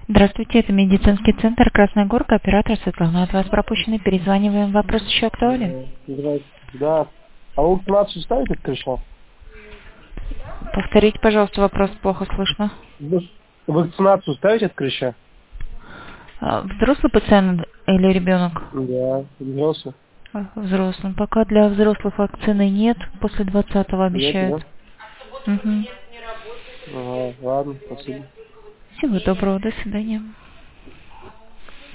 Здравствуйте, это медицинский центр Красная Горка, оператор Светлана. От вас пропущенный, перезваниваем. Вопрос еще актуален? Здравствуйте. Да. А вы вакцинацию ставите от клеща? Повторите, пожалуйста, вопрос, плохо слышно. Вы вакцинацию ставите от клеща? Взрослый пациент или ребенок? Да, взрослый. Взрослый. Пока для взрослых вакцины нет, после 20-го Нет, обещают. да? Угу. Ага, ладно, спасибо. Всего доброго, до свидания.